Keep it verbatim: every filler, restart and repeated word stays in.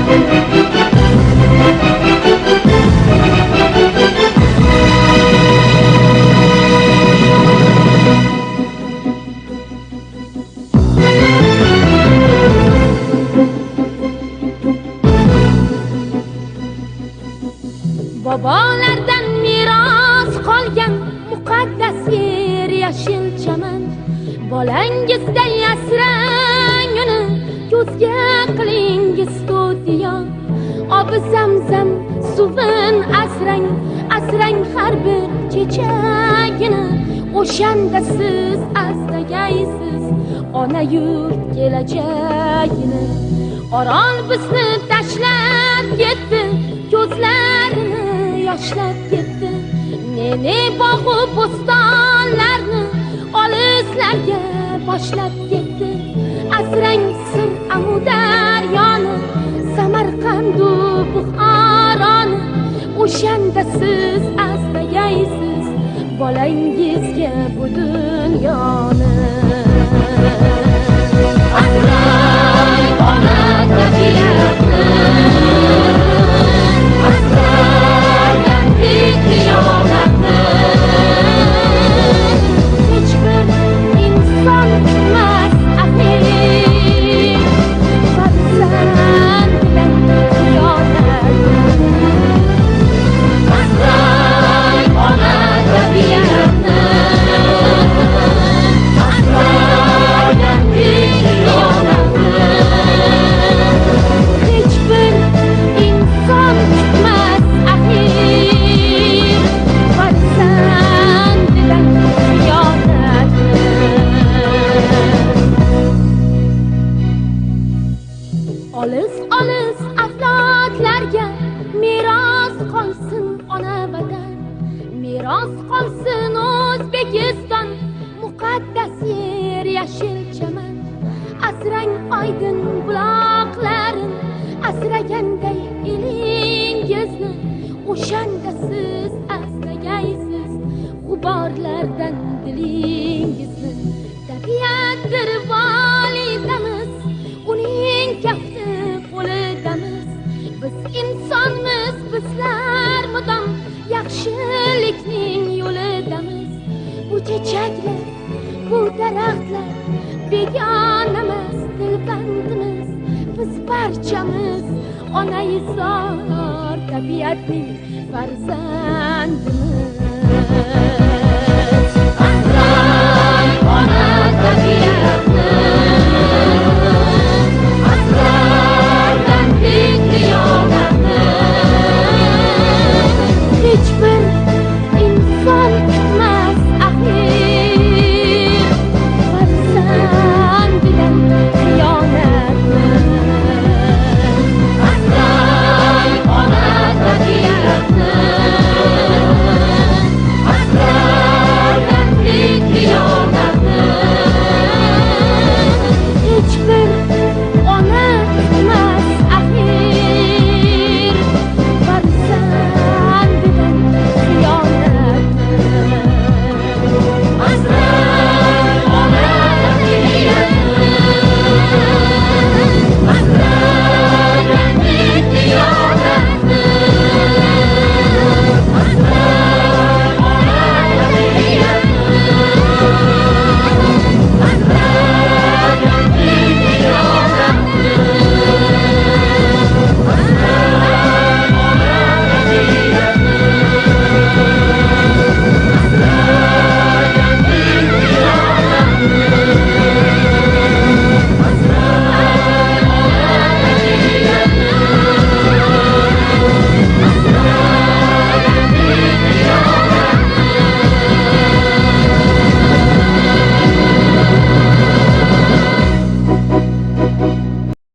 Bobolardan miros qolgan muqaddas yer yashil chaman. Bolangizday asrang uni, ko'zga qilingiz to'tiyo. Obi zamzam suvin asrang, asrang har bir chechagini. O'shanda siz astagaysiz ona yurt kelajagini. Orol bizni tashlab ketdi, ko'zlarini yoshlab ketdi. Ne-ne bog'u bo'stonlarni olislarga boshlab ketdi. Asrang sir Amudaryoni, Samarqandu Buxoroni. O'shanda siz astagaysiz bolangizga bu dunyoni. Asrang ona tabiatni, asrang xiyonatni. Hech bir inson emas axir farzandidan xiyonatni. Asrang ona tabiatni, asrang xiyonatni. Hech bir inson emas axir farzandidan xiyonatni. Olis olis avlodlarga miros qolsin ona vatan, miros qolsin O'zbekiston, muqaddas yer yashil chaman. Asrang oydin buloqlarin, asraganday elingizni. O'shanda siz astagaysiz g'uborlardan dilingizni. Tabiatdir volidamiz, uning kafti qo'lidamiz. Biz insonmiz, bizlar mudom yaxshilikning yo'lidamiz. Bu chechaklar, bu daraxtlar begonamas, dilbandimiz. Biz barchamiz onayizor tabiatning farzandimiz.